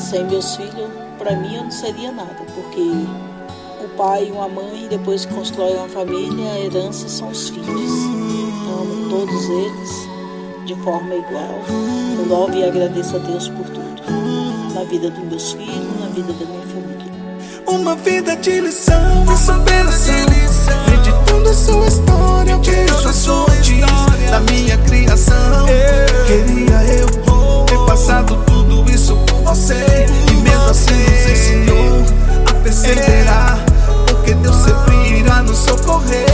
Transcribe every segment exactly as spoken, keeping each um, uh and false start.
Sem meus filhos, para mim eu não seria nada, porque o pai e uma mãe, depois que constrói uma família, a herança são os filhos. Então, amo todos eles de forma igual. Eu louvo e agradeço a Deus por tudo, na vida dos meus filhos, na vida da minha família. Uma vida de lição e superação, meditando a sua história, vejo as fontes da minha criação. Queria eu ter passado tudo isso por você, e mesmo assim nos ensinou a perseverar, porque Deus sempre irá nos socorrer.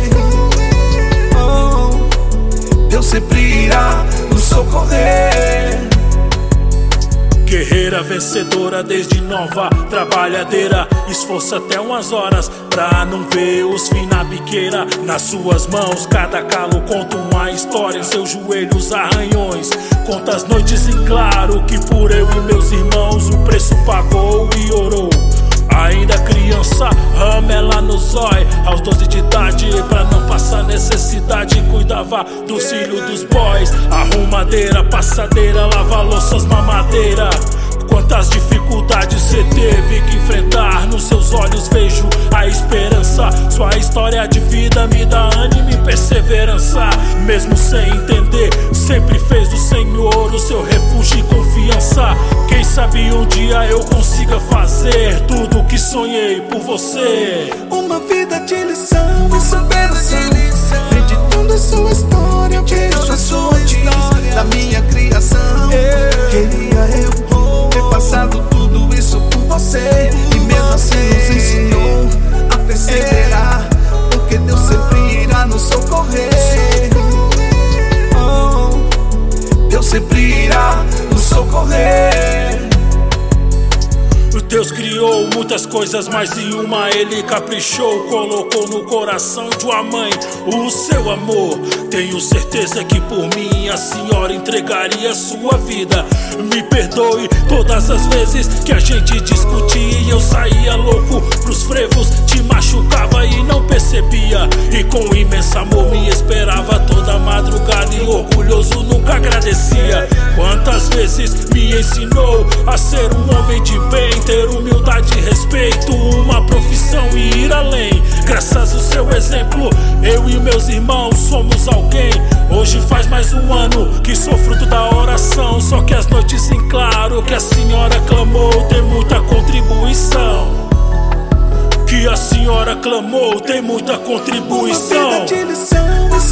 Oh, Deus sempre irá nos socorrer. Guerreira vencedora desde nova, trabalhadeira, esforço até umas horas pra não ver os fim na biqueira. Nas suas mãos cada calo conta uma história, em seus joelhos arranhões, conta as noites em claro que por eu e meus irmãos o preço pagou e orou. Ainda criança, ama ela no zói, aos doze de idade, pra não passar necessidade, cuidava dos filhos dos boys. Arrumadeira, passadeira, lava louças, mamadeira. Quantas dificuldades cê teve que enfrentar, nos seus olhos vejo a esperança. Sua história de vida me dá ânimo e perseverança. Mesmo sem entender, sempre fez do Senhor o seu refúgio e confiança. Quem sabe um dia eu consiga fazer tudo o que sonhei por você. Uma vida de lição e superação, meditando a sua história, vejo as fontes da minha criação. Queria eu ter passado tudo isso por você, e mesmo assim nos ensinou a perseverar, porque Deus sempre irá nos socorrer. Oh, Deus sempre irá nos socorrer. Deus criou muitas coisas, mas em uma Ele caprichou, colocou no coração de uma mãe o seu amor. Tenho certeza que por mim a senhora entregaria sua vida. Me perdoe todas as vezes que a gente discutia e eu saía louco pros frevos, te machucava e não percebia, e com imenso amor me esperava toda madrugada, e orgulhoso nunca agradecia. Quantas vezes me ensinou a ser um homem de bem, ter humildade e respeito, uma profissão e ir além. Graças ao seu exemplo, eu e meus irmãos somos alguém. Hoje faz mais um ano que sou fruto da oração, só que as noites em claro que a senhora clamou tem muita contribuição. Que a senhora clamou tem muita contribuição. Uma vida de lição e